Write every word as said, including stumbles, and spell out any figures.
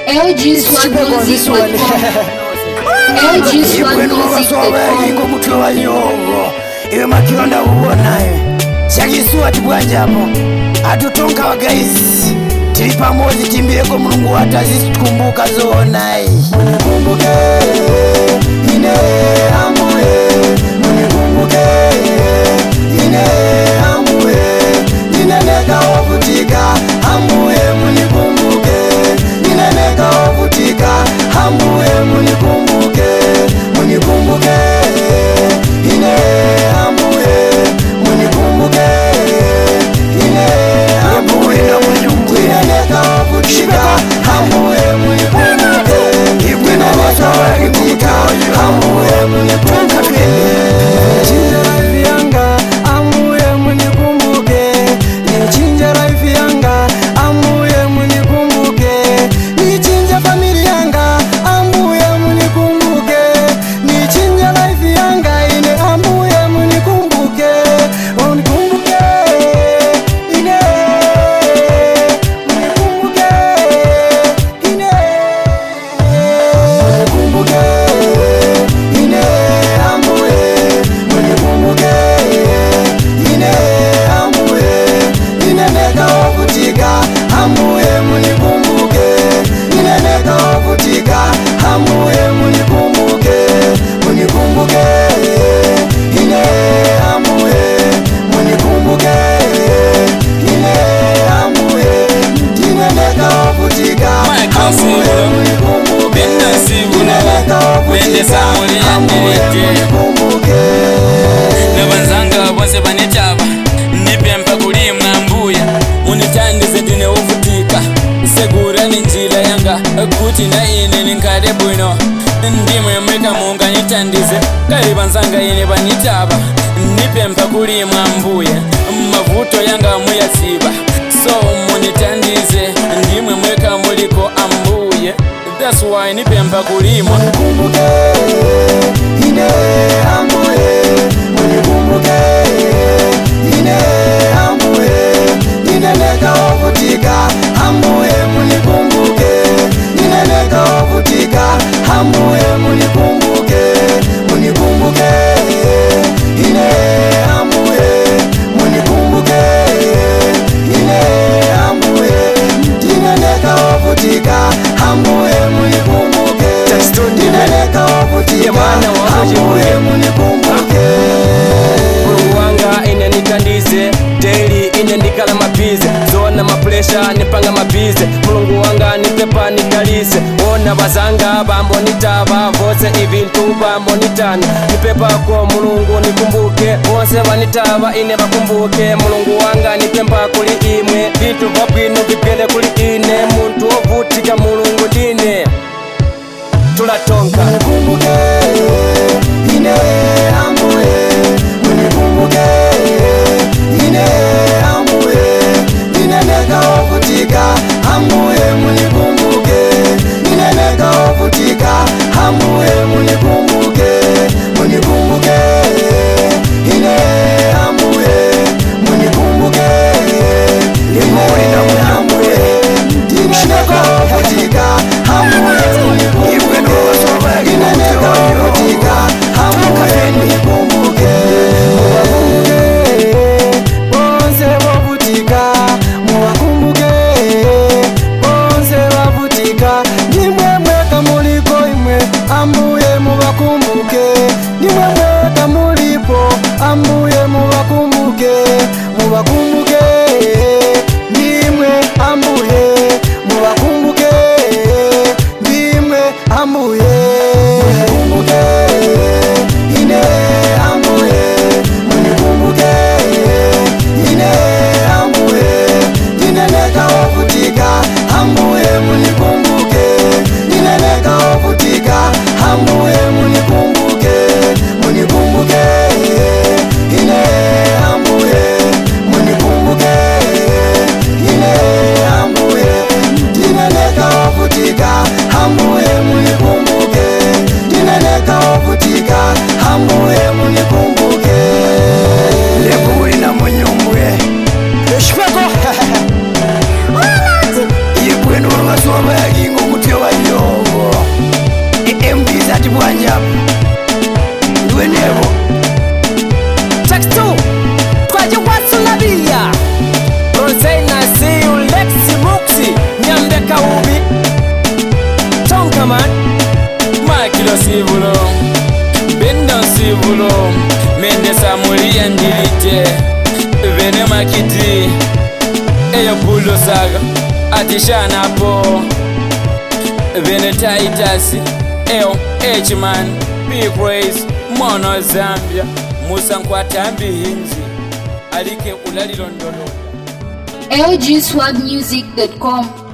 L G Swag Music dot com. L G Swag Music dot com. Iko mutwe wa nyongo iwe makilonda uonaye chakisuwa tibwanjapo atutonga wa guys tili pamoja timbireko mulungu atazisikumbuka zonaye munikumbuke ine amuye munikumbuke ine amuye nineneka wavutika amuye munikumbuke nineneka wavutika amuye munikumbuke munikumbuke ine amuye munikumbuke ine amuye nineneka wavutika amuye munikumbuke nineneka wavutika amuye munikumbuke chinja life yanga amuye munikumbuke nichinja life yanga amuye munikumbuke nichinja familia yanga amuye munikumbuke nichinja life yanga ine amuye munikumbuke munikumbuke ine munikumbuke ine munikumbuke ine amuye munikumbuke ine amuye nineneka wavutika amuye munikumbuke nineneka wavutika amuye munikumbuke munikumbuke ine amuye munikumbuke ine amuye nineneka wavutika amuye munikumbuke nineneka wavutika amuye munikumbuke nabanzanga bose banitaba nipempa kulimwa mbuya unitandize ndine uvutika segura ninjila yanga kuti na ine ninkade bwino ndimwe mweka munga nitandize kali banzanga ine banitaba nipempa kulimwa mbuya mavuto yanga muyaziba so munitandize ndimwe mweka muliko ambuye that's why nipempa kulimwa munikumbuke ine amuye munikumbuke ine amuye nineneka wavutika amuye munikumbuke nineneka wavutika amuye munikumbuke munikumbuke ine amuye munikumbuke ine amuye nineneka wavutika amuye munikumbuke nineneka wavutika amuye munikumbuke Uruwanga ine nitandize daily ine ndikala mabize zona mapresha nipanga mabize mulungu wanga nipepa nikalise ona bazanga bambo nitaba vose ibintu bambo nitana nipepa ko mulungu nikumbuke vose banitaba ine bakumbuke mulungu wanga nipemba kuli imwe bintu vabwino bigele kuli ine muntu ovutika mulungu ndine tulatonka munikumbuke ine amuye munikumbuke ine amuye nineneka wavutika amuye munikumbuke nineneka wavutika amuye munikumbuke munikumbuke ine amuye munikumbuke ine amuye nineneka wavutika amuye munikumbuke nineneka wavutika amuye munikumbuke bonse bavutika mubakumbuke bonse bavutika nimwe mweka muliko imwe ambuye mubakumbuke nimwe mweka mulipo ambuye mubakumbuke mubakumbuke nimwe ambuye mubakumbuke nimwe ambuye munikumbuke ine ambuye munikumbuke ine amuye nineneka wavutika amuye munikumbuke nineneka wavutika amuye munikumbuke munikumbuke ine amuye munikumbuke ine amuye nineneka wavutika amuye munikumbuke nineneka wavutika amuye munikumbuke lebuli na munyumbwe eshweko ibwenu wabasoba yagingo mutwe wa sivulo Bendo sivulo Mende Samulia ndilite Vene makiti Eyo bulo saga Atishana po Vene Titus Eyo H-Man Big Race Mono Zambia Musa Nkwatambi Hinzi Alike ulalilondolo L G swag music dot com